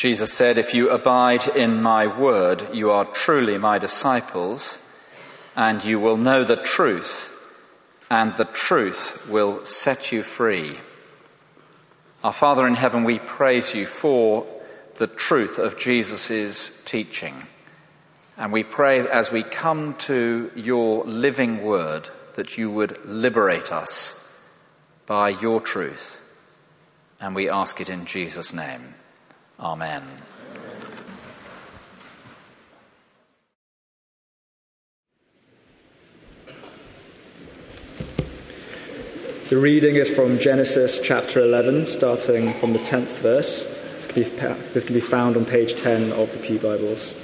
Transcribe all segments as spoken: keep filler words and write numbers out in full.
Jesus said, "If you abide in my word, you are truly my disciples, and you will know the truth, and the truth will set you free." Our Father in heaven, we praise you for the truth of Jesus' teaching. And we pray as we come to your living word that you would liberate us by your truth. And we ask it in Jesus' name. Amen. The reading is from Genesis chapter eleven, starting from the tenth verse. This can be, this can be found on page ten of the Pew Bibles.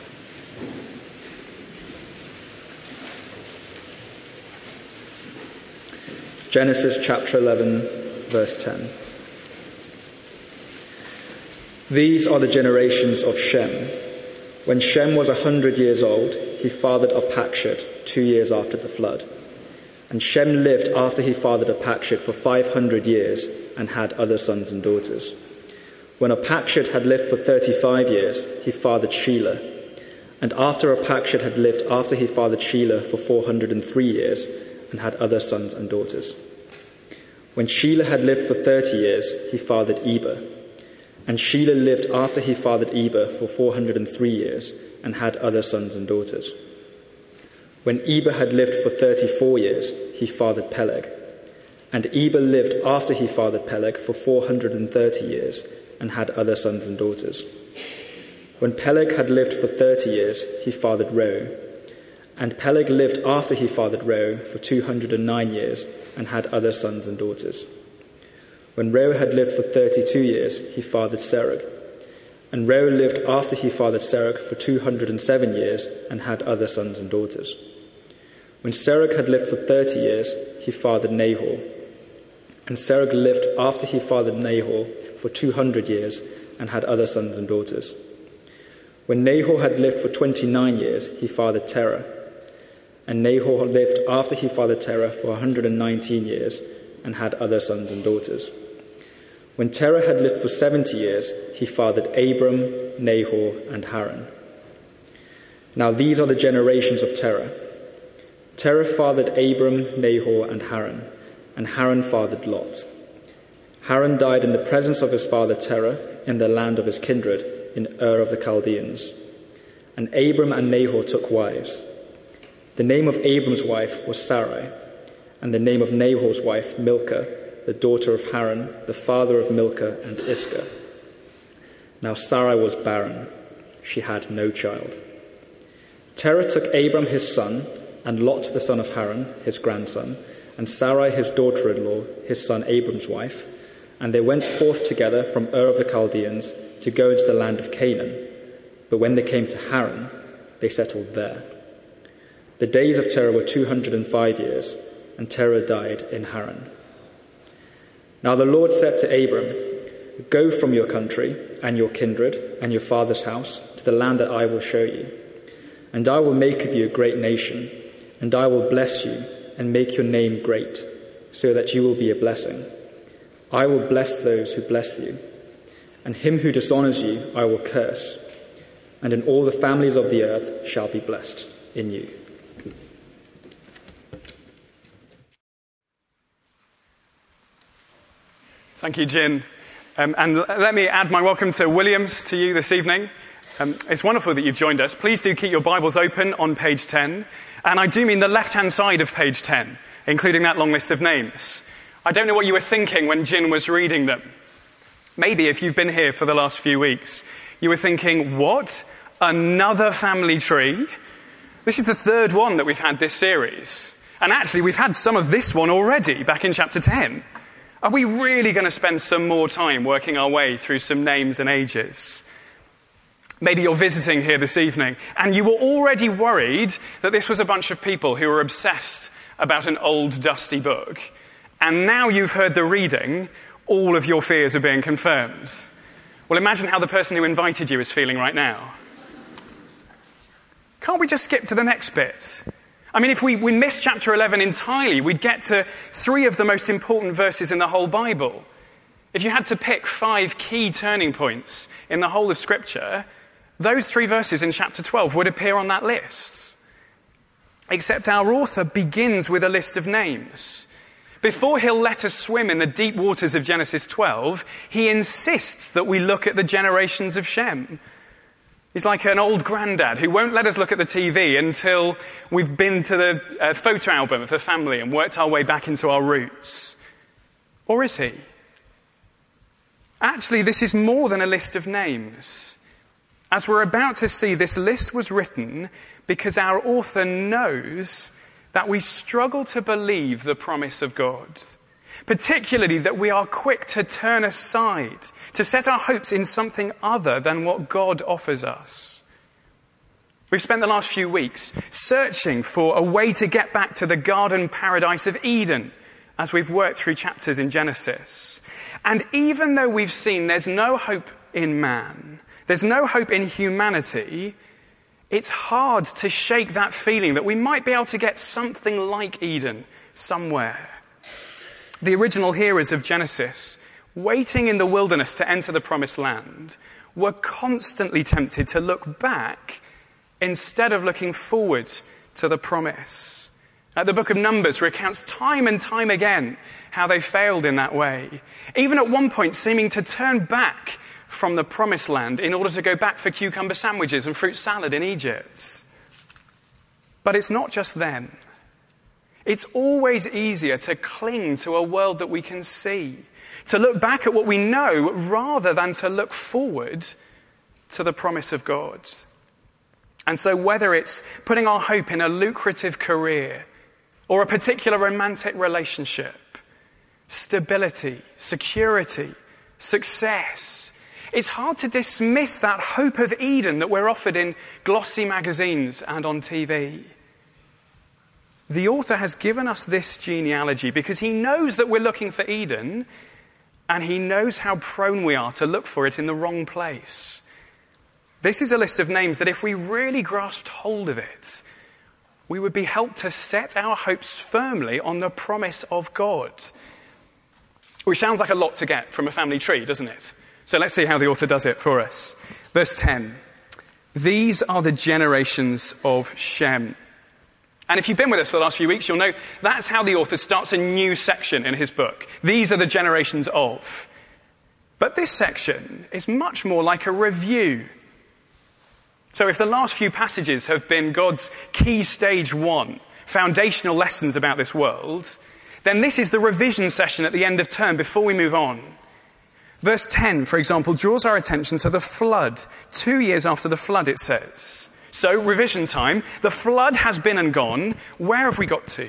Genesis chapter eleven, verse ten. These are the generations of Shem. When Shem was a hundred years old, he fathered Arpachshad two years after the flood. And Shem lived after he fathered Arpachshad for five hundred years and had other sons and daughters. When Arpachshad had lived for thirty-five years, he fathered Shelah. And after Arpachshad had lived after he fathered Shelah for four hundred and three years and had other sons and daughters. When Shelah had lived for thirty years, he fathered Eber. And Shelah lived after he fathered Eber for four hundred and three years and had other sons and daughters. When Eber had lived for thirty-four years, he fathered Peleg. And Eber lived after he fathered Peleg for four hundred and thirty years and had other sons and daughters. When Peleg had lived for thirty years, he fathered Reu. And Peleg lived after he fathered Reu for two hundred and nine years and had other sons and daughters. When Reu had lived for thirty-two years, he fathered Serug. And Reu lived after he fathered Serug for two hundred and seven years and had other sons and daughters. When Serug had lived for thirty years, he fathered Nahor. And Serug lived after he fathered Nahor for two hundred years and had other sons and daughters. When Nahor had lived for twenty-nine years, he fathered Terah. And Nahor lived after he fathered Terah for one hundred and nineteen years and had other sons and daughters. When Terah had lived for seventy years, he fathered Abram, Nahor, and Haran. Now these are the generations of Terah. Terah fathered Abram, Nahor, and Haran, and Haran fathered Lot. Haran died in the presence of his father Terah in the land of his kindred, in Ur of the Chaldeans. And Abram and Nahor took wives. The name of Abram's wife was Sarai, and the name of Nahor's wife Milcah, the daughter of Haran, the father of Milcah and Iscah. Now Sarai was barren. She had no child. Terah took Abram his son, and Lot the son of Haran, his grandson, and Sarai his daughter-in-law, his son Abram's wife, and they went forth together from Ur of the Chaldeans to go into the land of Canaan. But when they came to Haran, they settled there. The days of Terah were two hundred and five years, and Terah died in Haran. Now the Lord said to Abram, "Go from your country and your kindred and your father's house to the land that I will show you. And I will make of you a great nation, and I will bless you and make your name great, so that you will be a blessing. I will bless those who bless you, and him who dishonors you I will curse, and in all the families of the earth shall be blessed in you." Thank you, Jin. Um, and let me add my welcome to Williams to you this evening. Um, it's wonderful that you've joined us. Please do keep your Bibles open on page ten. And I do mean the left-hand side of page ten, including that long list of names. I don't know what you were thinking when Jin was reading them. Maybe if you've been here for the last few weeks, you were thinking, what? Another family tree? This is the third one that we've had this series. And actually, we've had some of this one already back in chapter ten. Are we really going to spend some more time working our way through some names and ages? Maybe you're visiting here this evening and you were already worried that this was a bunch of people who were obsessed about an old dusty book. And now you've heard the reading, all of your fears are being confirmed. Well, imagine how the person who invited you is feeling right now. Can't we just skip to the next bit? I mean, if we, we miss chapter eleven entirely, we'd get to three of the most important verses in the whole Bible. If you had to pick five key turning points in the whole of Scripture, those three verses in chapter twelve would appear on that list. Except our author begins with a list of names. Before he'll let us swim in the deep waters of Genesis twelve, he insists that we look at the generations of Shem. He's like an old granddad who won't let us look at the T V until we've been to the uh, photo album of the family and worked our way back into our roots. Or is he? Actually, this is more than a list of names. As we're about to see, this list was written because our author knows that we struggle to believe the promise of God, particularly that we are quick to turn aside, to set our hopes in something other than what God offers us. We've spent the last few weeks searching for a way to get back to the garden paradise of Eden as we've worked through chapters in Genesis. And even though we've seen there's no hope in man, there's no hope in humanity, it's hard to shake that feeling that we might be able to get something like Eden somewhere. The original hearers of Genesis, waiting in the wilderness to enter the promised land, were constantly tempted to look back instead of looking forward to the promise. Uh, the book of Numbers recounts time and time again how they failed in that way, even at one point seeming to turn back from the promised land in order to go back for cucumber sandwiches and fruit salad in Egypt. But it's not just them. It's always easier to cling to a world that we can see, to look back at what we know rather than to look forward to the promise of God. And so whether it's putting our hope in a lucrative career or a particular romantic relationship, stability, security, success, it's hard to dismiss that hope of Eden that we're offered in glossy magazines and on T V. The author has given us this genealogy because he knows that we're looking for Eden, and he knows how prone we are to look for it in the wrong place. This is a list of names that if we really grasped hold of it, we would be helped to set our hopes firmly on the promise of God. Which sounds like a lot to get from a family tree, doesn't it? So let's see how the author does it for us. Verse ten. These are the generations of Shem. And if you've been with us for the last few weeks, you'll know that's how the author starts a new section in his book. These are the generations of. But this section is much more like a review. So if the last few passages have been God's key stage one, foundational lessons about this world, then this is the revision session at the end of term before we move on. Verse ten, for example, draws our attention to the flood. Two years after the flood, it says. So, revision time. The flood has been and gone. Where have we got to?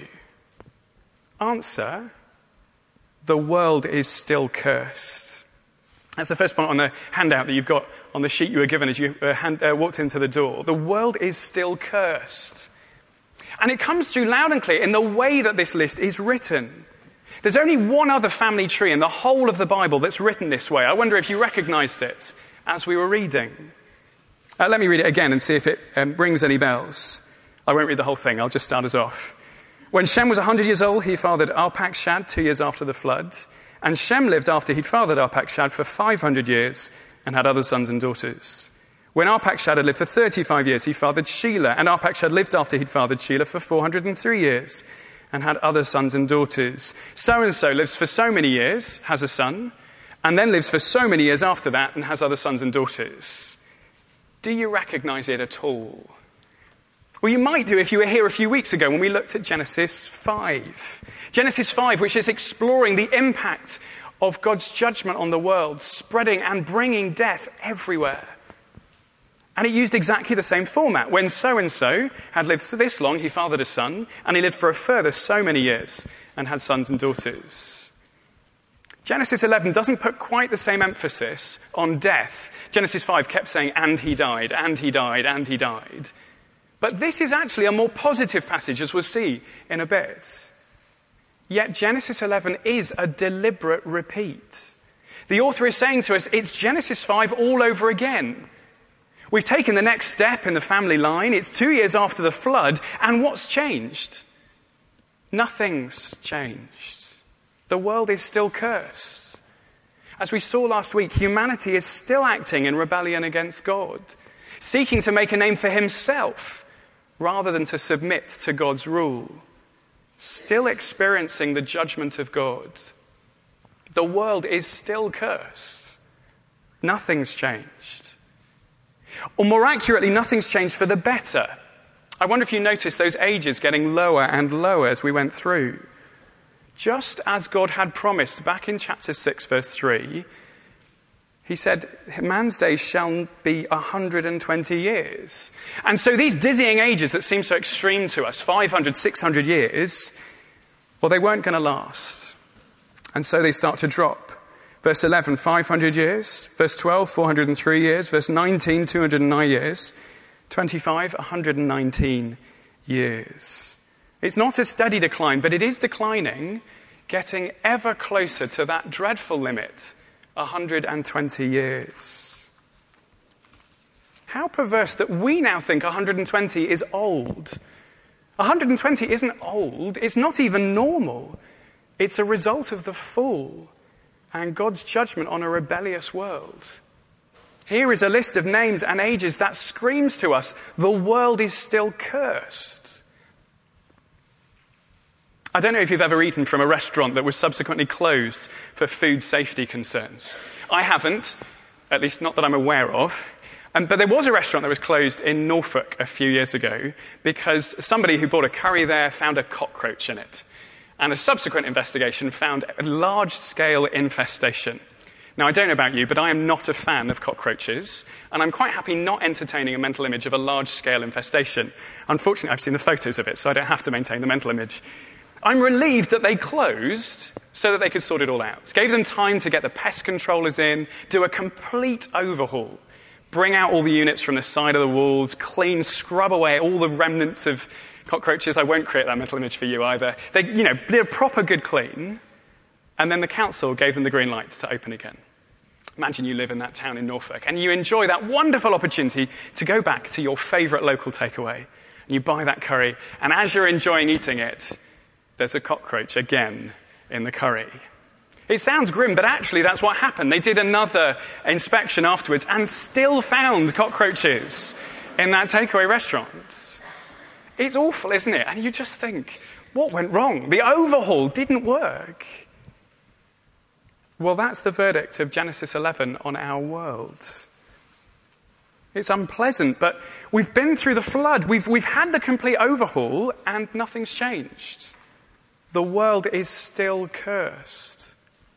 Answer: the world is still cursed. That's the first point on the handout that you've got on the sheet you were given as you uh, hand, uh, walked into the door. The world is still cursed. And it comes through loud and clear in the way that this list is written. There's only one other family tree in the whole of the Bible that's written this way. I wonder if you recognized it as we were reading. Uh, let me read it again and see if it um, rings any bells. I won't read the whole thing. I'll just start us off. When Shem was one hundred years old, he fathered Arpachshad two years after the flood. And Shem lived after he'd fathered Arpachshad for five hundred years and had other sons and daughters. When Arpachshad had lived for thirty-five years, he fathered Shelah. And Arpachshad lived after he'd fathered Shelah for four hundred three years and had other sons and daughters. So-and-so lives for so many years, has a son, and then lives for so many years after that and has other sons and daughters. Do you recognize it at all? Well, you might do if you were here a few weeks ago when we looked at Genesis five. Genesis five, which is exploring the impact of God's judgment on the world, spreading and bringing death everywhere. And it used exactly the same format. When so-and-so had lived for this long, he fathered a son, and he lived for a further so many years and had sons and daughters. Genesis eleven doesn't put quite the same emphasis on death. Genesis five kept saying, and he died, and he died, and he died. But this is actually a more positive passage, as we'll see in a bit. Yet Genesis eleven is a deliberate repeat. The author is saying to us, it's Genesis five all over again. We've taken the next step in the family line. It's two years after the flood, and what's changed? Nothing's changed. The world is still cursed. As we saw last week, humanity is still acting in rebellion against God, seeking to make a name for himself rather than to submit to God's rule, still experiencing the judgment of God. The world is still cursed. Nothing's changed. Or more accurately, nothing's changed for the better. I wonder if you noticed those ages getting lower and lower as we went through. Just as God had promised back in chapter six, verse three, he said, man's days shall be one hundred twenty years. And so these dizzying ages that seem so extreme to us, five hundred, six hundred years, well, they weren't going to last. And so they start to drop. Verse eleven, five hundred years. Verse twelve, four hundred three years. Verse nineteen, two hundred nine years. twenty-five, one hundred nineteen years. It's not a steady decline, but it is declining, getting ever closer to that dreadful limit, one hundred twenty years. How perverse that we now think one hundred twenty is old. one hundred twenty isn't old, it's not even normal. It's a result of the fall and God's judgment on a rebellious world. Here is a list of names and ages that screams to us, the world is still cursed. I don't know if you've ever eaten from a restaurant that was subsequently closed for food safety concerns. I haven't, at least not that I'm aware of. Um, but there was a restaurant that was closed in Norfolk a few years ago because somebody who bought a curry there found a cockroach in it. And a subsequent investigation found a large-scale infestation. Now, I don't know about you, but I am not a fan of cockroaches, and I'm quite happy not entertaining a mental image of a large-scale infestation. Unfortunately, I've seen the photos of it, so I don't have to maintain the mental image. I'm relieved that they closed so that they could sort it all out. Gave them time to get the pest controllers in, do a complete overhaul, bring out all the units from the side of the walls, clean, scrub away all the remnants of cockroaches. I won't create that mental image for you either. They, you know, did a proper good clean, and then the council gave them the green lights to open again. Imagine you live in that town in Norfolk, and you enjoy that wonderful opportunity to go back to your favourite local takeaway, and you buy that curry, and as you're enjoying eating it, there's a cockroach again in the curry. It sounds grim, but actually that's what happened. They did another inspection afterwards and still found cockroaches in that takeaway restaurant. It's awful, isn't it? And you just think, what went wrong? The overhaul didn't work. Well, that's the verdict of Genesis eleven on our world. It's unpleasant, but we've been through the flood. We've, we've had the complete overhaul, and nothing's changed. The world is still cursed.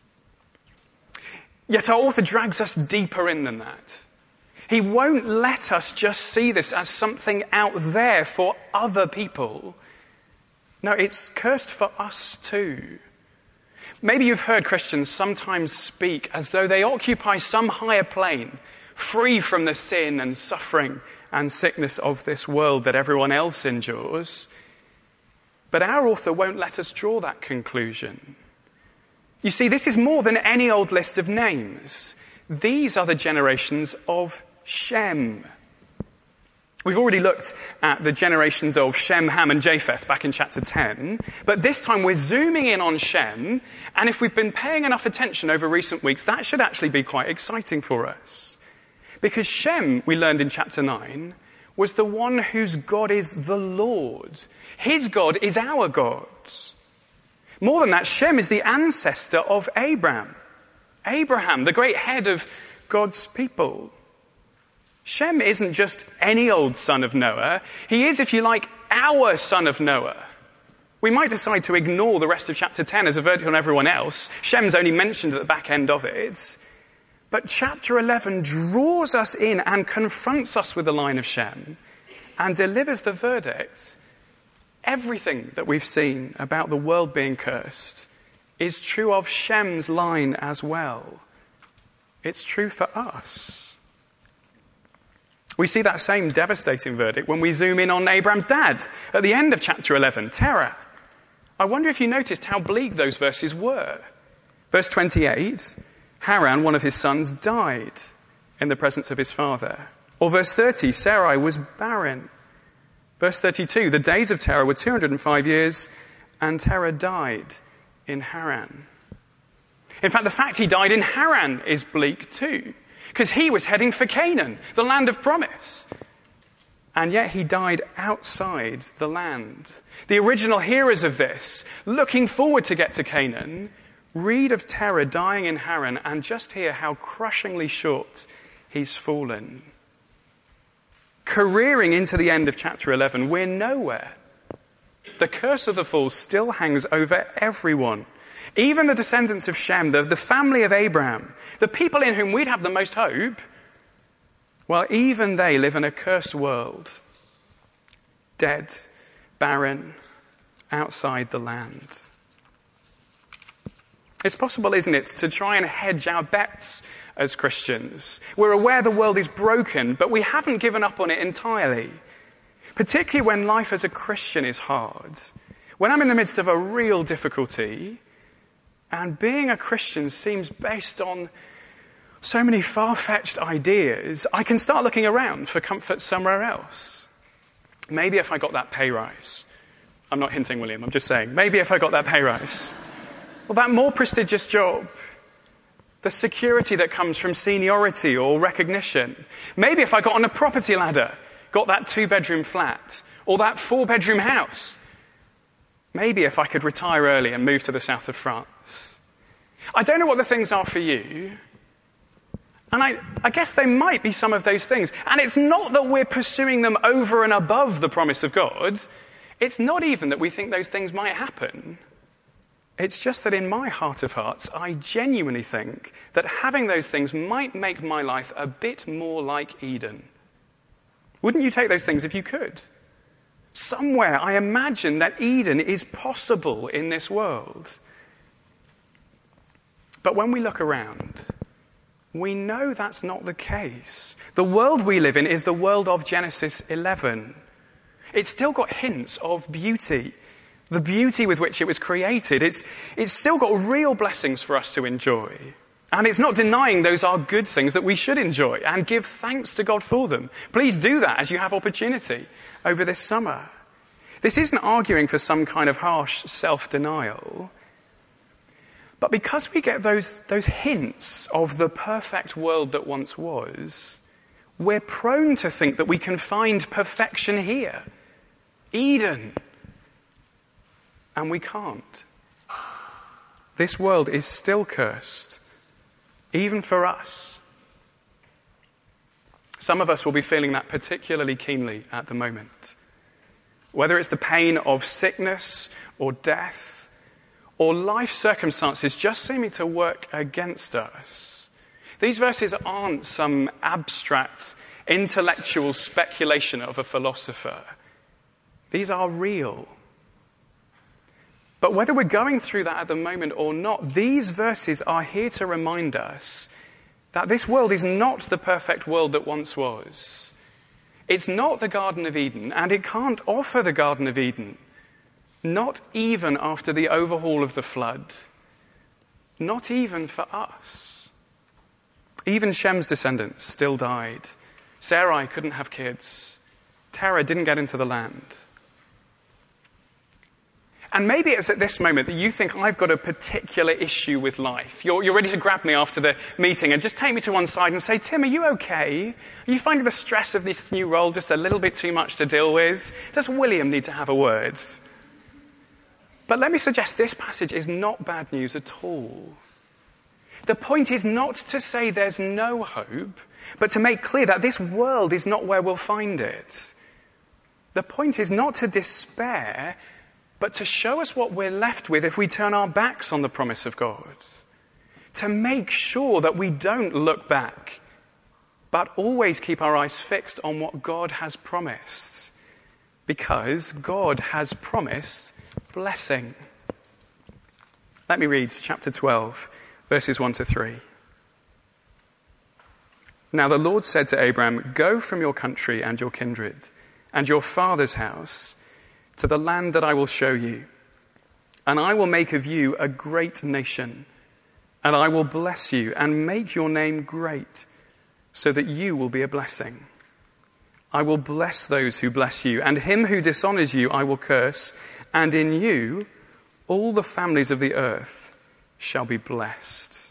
Yet our author drags us deeper in than that. He won't let us just see this as something out there for other people. No, it's cursed for us too. Maybe you've heard Christians sometimes speak as though they occupy some higher plane, free from the sin and suffering and sickness of this world that everyone else endures. But our author won't let us draw that conclusion. You see, this is more than any old list of names. These are the generations of Shem. We've already looked at the generations of Shem, Ham, and Japheth back in chapter ten. But this time we're zooming in on Shem. And if we've been paying enough attention over recent weeks, that should actually be quite exciting for us. Because Shem, we learned in chapter nine, was the one whose God is the Lord. His God is our God. More than that, Shem is the ancestor of Abraham. Abraham, the great head of God's people. Shem isn't just any old son of Noah. He is, if you like, our son of Noah. We might decide to ignore the rest of chapter ten as a verdict on everyone else. Shem's only mentioned at the back end of it. But chapter eleven draws us in and confronts us with the line of Shem and delivers the verdict. Everything that we've seen about the world being cursed is true of Shem's line as well. It's true for us. We see that same devastating verdict when we zoom in on Abraham's dad at the end of chapter eleven, Terah. I wonder if you noticed how bleak those verses were. Verse twenty-eight, Haran, one of his sons, died in the presence of his father. Or verse thirty, Sarai was barren. Verse thirty-two, the days of Terah were two hundred five years, and Terah died in Haran. In fact, the fact he died in Haran is bleak too, because he was heading for Canaan, the land of promise. And yet he died outside the land. The original hearers of this, looking forward to get to Canaan, read of Terah dying in Haran and just hear how crushingly short he's fallen. Careering into the end of chapter eleven, we're nowhere. The curse of the fall still hangs over everyone. Even the descendants of Shem, the, the family of Abraham, the people in whom we'd have the most hope, well, even they live in a cursed world, dead, barren, outside the land. It's possible, isn't it, to try and hedge our bets as Christians. We're aware the world is broken, but we haven't given up on it entirely. Particularly when life as a Christian is hard. When I'm in the midst of a real difficulty, and being a Christian seems based on so many far-fetched ideas, I can start looking around for comfort somewhere else. Maybe if I got that pay rise. I'm not hinting, William, I'm just saying. Maybe if I got that pay rise. Well, that more prestigious job. The security that comes from seniority or recognition. Maybe if I got on a property ladder, got that two-bedroom flat, or that four-bedroom house. Maybe if I could retire early and move to the south of France. I don't know what the things are for you. And I, I guess they might be some of those things. And it's not that we're pursuing them over and above the promise of God. It's not even that we think those things might happen. It's just that in my heart of hearts, I genuinely think that having those things might make my life a bit more like Eden. Wouldn't you take those things if you could? Somewhere I imagine that Eden is possible in this world. But when we look around, we know that's not the case. The world we live in is the world of Genesis eleven. It's still got hints of beauty, the beauty with which it was created. It's, it's still got real blessings for us to enjoy. And it's not denying those are good things that we should enjoy and give thanks to God for them. Please do that as you have opportunity over this summer. This isn't arguing for some kind of harsh self-denial. But because we get those, those hints of the perfect world that once was, we're prone to think that we can find perfection here. Eden. And we can't. This world is still cursed, even for us. Some of us will be feeling that particularly keenly at the moment. Whether it's the pain of sickness or death, or life circumstances just seeming to work against us. These verses aren't some abstract intellectual speculation of a philosopher. These are real. But whether we're going through that at the moment or not, these verses are here to remind us that this world is not the perfect world that once was. It's not the Garden of Eden, and it can't offer the Garden of Eden. Not even after the overhaul of the flood. Not even for us. Even Shem's descendants still died. Sarai couldn't have kids. Terah didn't get into the land. And maybe it's at this moment that you think, I've got a particular issue with life. You're, you're ready to grab me after the meeting and just take me to one side and say, Tim, are you okay? Are you finding the stress of this new role just a little bit too much to deal with? Does William need to have a word? But let me suggest this passage is not bad news at all. The point is not to say there's no hope, but to make clear that this world is not where we'll find it. The point is not to despair, but to show us what we're left with if we turn our backs on the promise of God. To make sure that we don't look back, but always keep our eyes fixed on what God has promised. Because God has promised blessing. Let me read chapter twelve, verses one to three. Now the Lord said to Abraham, go from your country and your kindred and your father's house to the land that I will show you. And I will make of you a great nation, and I will bless you and make your name great, so that you will be a blessing. I will bless those who bless you, and him who dishonors you I will curse, and in you all the families of the earth shall be blessed.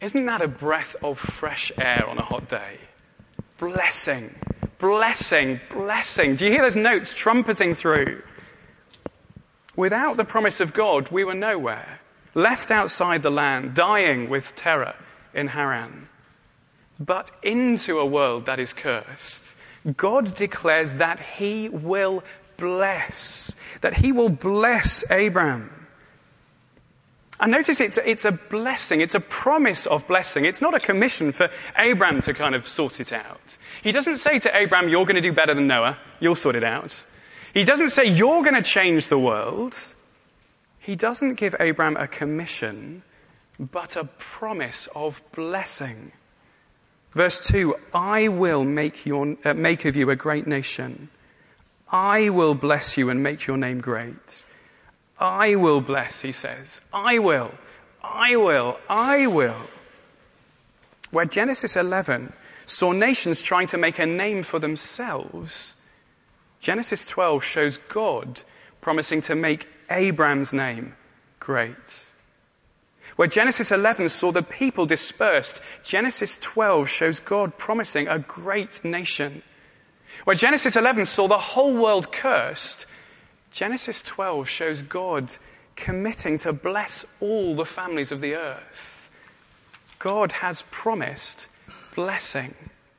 Isn't that a breath of fresh air on a hot day? Blessing, blessing, blessing. Do you hear those notes trumpeting through? Without the promise of God, we were nowhere, left outside the land, dying with terror in Haran. But into a world that is cursed, God declares that he will bless, that he will bless Abraham. And notice it's, it's a blessing, it's a promise of blessing. It's not a commission for Abraham to kind of sort it out. He doesn't say to Abraham, you're going to do better than Noah, you'll sort it out. He doesn't say, you're going to change the world. He doesn't give Abraham a commission, but a promise of blessing. Verse two, I will make, your, uh, make of you a great nation. I will bless you and make your name great. I will bless, he says. I will, I will, I will. Where Genesis eleven saw nations trying to make a name for themselves, Genesis twelve shows God promising to make Abraham's name great. Where Genesis eleven saw the people dispersed, Genesis twelve shows God promising a great nation. Where Genesis eleven saw the whole world cursed, Genesis twelve shows God committing to bless all the families of the earth. God has promised blessing.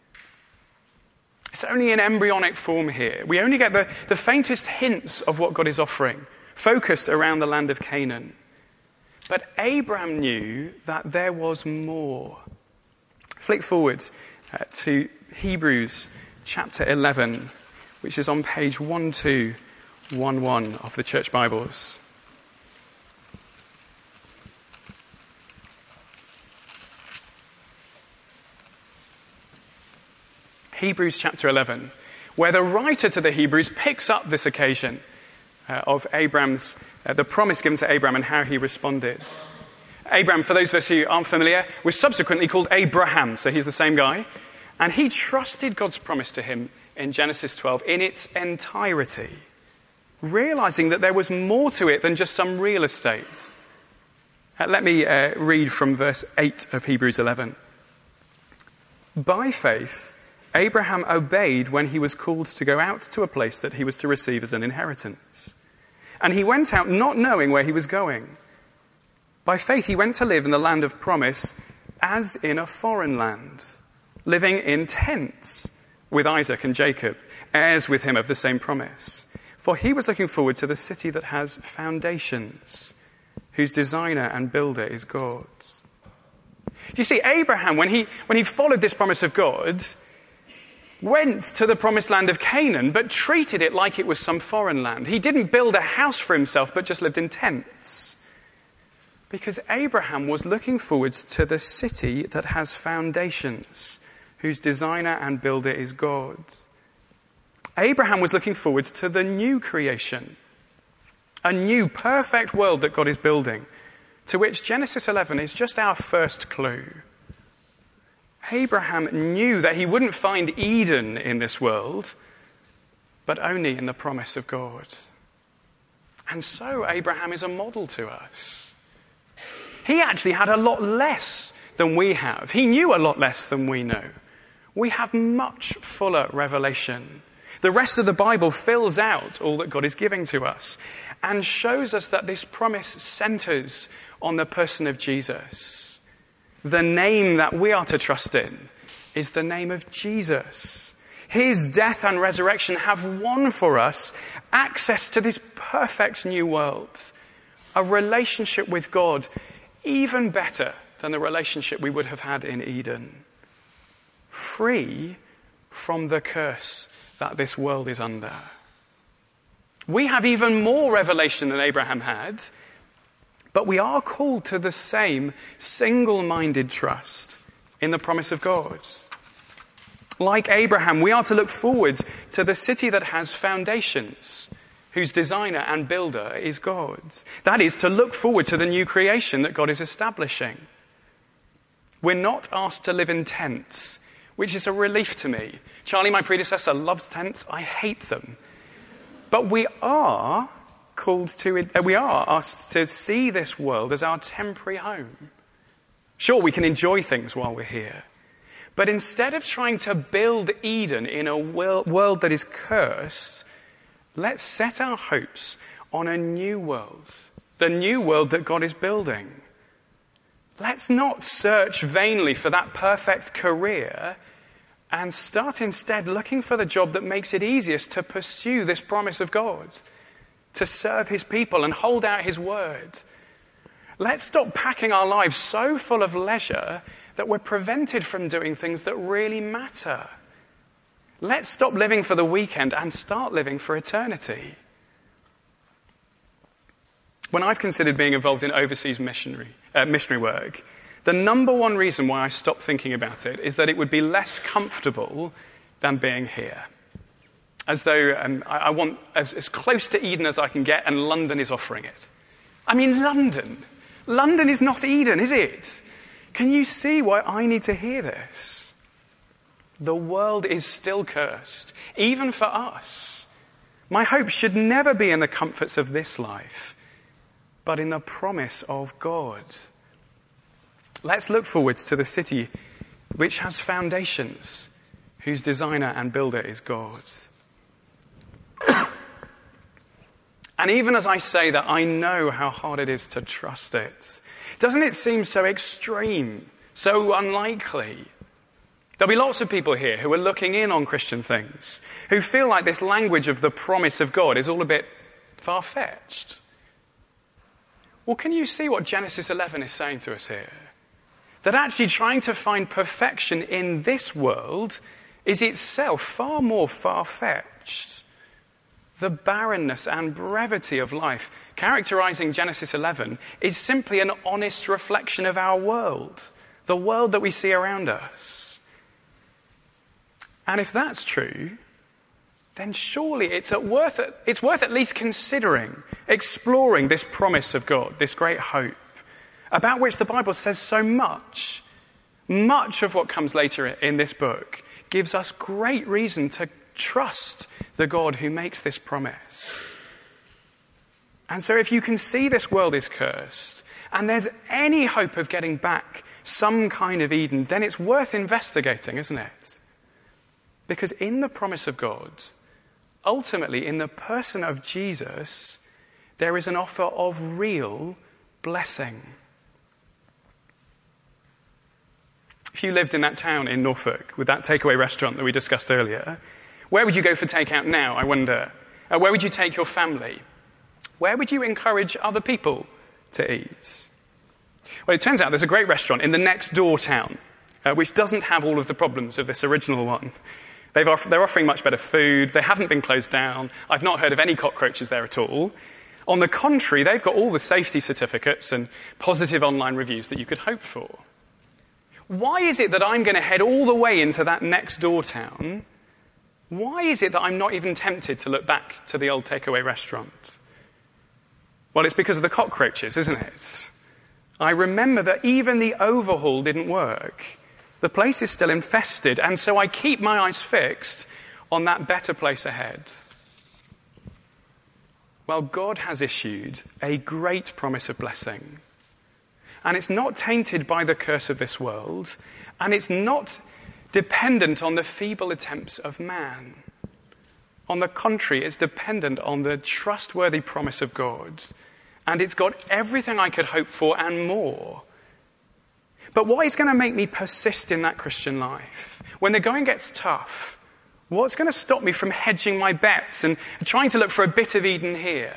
It's only in embryonic form here. We only get the, the faintest hints of what God is offering, focused around the land of Canaan. But Abraham knew that there was more. Flick forward uh, to Hebrews chapter eleven, which is on page one two one one of the Church Bibles. Hebrews chapter eleven, where the writer to the Hebrews picks up this occasion uh, of Abraham's, uh, the promise given to Abraham and how he responded. Abraham, for those of us who aren't familiar, was subsequently called Abraham, so he's the same guy. And he trusted God's promise to him in Genesis twelve in its entirety, realizing that there was more to it than just some real estate. Uh, let me uh, read from verse eight of Hebrews eleven. By faith, Abraham obeyed when he was called to go out to a place that he was to receive as an inheritance. And he went out not knowing where he was going. By faith, he went to live in the land of promise as in a foreign land, living in tents with Isaac and Jacob, heirs with him of the same promise. For he was looking forward to the city that has foundations, whose designer and builder is God. Do you see, Abraham, when he, when he followed this promise of God, went to the promised land of Canaan, but treated it like it was some foreign land. He didn't build a house for himself, but just lived in tents. Because Abraham was looking forward to the city that has foundations, whose designer and builder is God. Abraham was looking forward to the new creation, a new perfect world that God is building, to which Genesis eleven is just our first clue. Abraham knew that he wouldn't find Eden in this world, but only in the promise of God. And so Abraham is a model to us. He actually had a lot less than we have. He knew a lot less than we know. We have much fuller revelation. The rest of the Bible fills out all that God is giving to us and shows us that this promise centers on the person of Jesus. The name that we are to trust in is the name of Jesus. His death and resurrection have won for us access to this perfect new world, a relationship with God even better than the relationship we would have had in Eden, free from the curse that this world is under. We have even more revelation than Abraham had, but we are called to the same single-minded trust in the promise of God. Like Abraham, we are to look forward to the city that has foundations, whose designer and builder is God. That is, to look forward to the new creation that God is establishing. We're not asked to live in tents, which is a relief to me. Charlie, my predecessor, loves tents. I hate them. But we are called to, we are asked to see this world as our temporary home, Sure, we can enjoy things while we're here. But instead of trying to build Eden in a world that is cursed, let's set our hopes on a new world, the new world that God is building. Let's not search vainly for that perfect career and start instead looking for the job that makes it easiest to pursue this promise of God, to serve his people and hold out his word. Let's stop packing our lives so full of leisure that we're prevented from doing things that really matter. Let's stop living for the weekend and start living for eternity. When I've considered being involved in overseas missionary, uh, missionary work, the number one reason why I stopped thinking about it is that it would be less comfortable than being here. As though um, I, I want as, as close to Eden as I can get, and London is offering it. I mean, London. London is not Eden, is it? Can you see why I need to hear this? The world is still cursed, even for us. My hope should never be in the comforts of this life, but in the promise of God. Let's look forwards to the city which has foundations, whose designer and builder is God. And even as I say that, I know how hard it is to trust it. Doesn't it seem so extreme, so unlikely? There'll be lots of people here who are looking in on Christian things, who feel like this language of the promise of God is all a bit far-fetched. Well, can you see what Genesis eleven is saying to us here? That actually trying to find perfection in this world is itself far more far-fetched. The barrenness and brevity of life characterizing Genesis eleven is simply an honest reflection of our world, the world that we see around us. And if that's true, then surely it's, at worth, it's worth at least considering, exploring this promise of God, this great hope, about which the Bible says so much. Much of what comes later in this book gives us great reason to trust the God who makes this promise. And so if you can see this world is cursed, and there's any hope of getting back some kind of Eden, then it's worth investigating, isn't it? Because in the promise of God, ultimately in the person of Jesus, there is an offer of real blessing. If you lived in that town in Norfolk with that takeaway restaurant that we discussed earlier, where would you go for takeout now, I wonder? Uh, where would you take your family? Where would you encourage other people to eat? Well, it turns out there's a great restaurant in the next door town, uh, which doesn't have all of the problems of this original one. They've off- they're offering much better food. They haven't been closed down. I've not heard of any cockroaches there at all. On the contrary, they've got all the safety certificates and positive online reviews that you could hope for. Why is it that I'm going to head all the way into that next door town? Why is it that I'm not even tempted to look back to the old takeaway restaurant? Well, it's because of the cockroaches, isn't it? I remember that even the overhaul didn't work. The place is still infested, and so I keep my eyes fixed on that better place ahead. Well, God has issued a great promise of blessing. And it's not tainted by the curse of this world, and it's not dependent on the feeble attempts of man. On the contrary, it's dependent on the trustworthy promise of God, and it's got everything I could hope for and more. But what is going to make me persist in that Christian life? When the going gets tough, what's going to stop me from hedging my bets and trying to look for a bit of Eden here?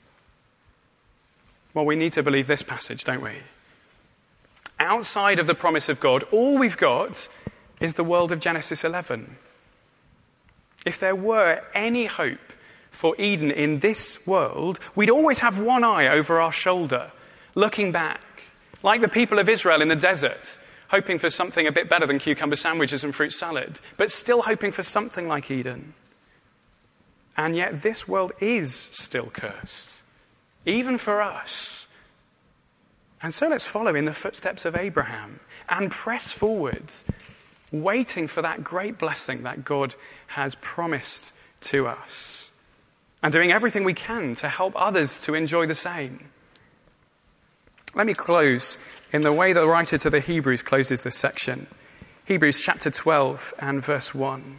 Well, we need to believe this passage, don't we? Outside of the promise of God, all we've got is the world of Genesis eleven. If there were any hope for Eden in this world, we'd always have one eye over our shoulder, looking back, like the people of Israel in the desert, hoping for something a bit better than cucumber sandwiches and fruit salad, but still hoping for something like Eden. And yet this world is still cursed, even for us. And so let's follow in the footsteps of Abraham and press forward, waiting for that great blessing that God has promised to us, and doing everything we can to help others to enjoy the same. Let me close in the way the writer to the Hebrews closes this section. Hebrews chapter twelve and verse one.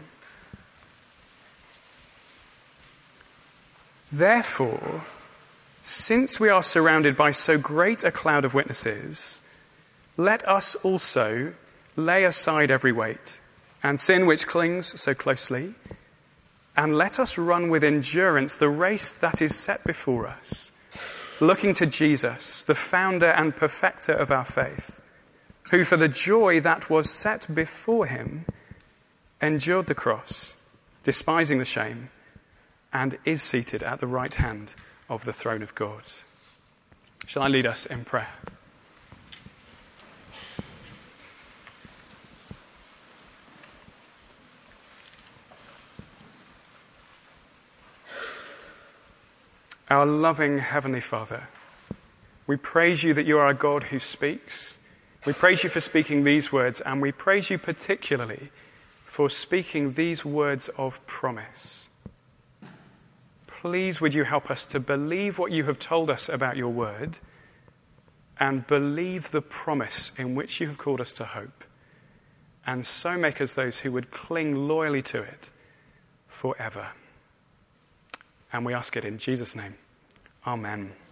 Therefore, since we are surrounded by so great a cloud of witnesses, let us also lay aside every weight and sin which clings so closely, and let us run with endurance the race that is set before us, looking to Jesus, the founder and perfecter of our faith, who for the joy that was set before him endured the cross, despising the shame, and is seated at the right hand of the throne of God. Shall I lead us in prayer? Our loving Heavenly Father, we praise you that you are a God who speaks. We praise you for speaking these words, and we praise you particularly for speaking these words of promise. Please would you help us to believe what you have told us about your word and believe the promise in which you have called us to hope, and so make us those who would cling loyally to it forever. And we ask it in Jesus' name. Amen.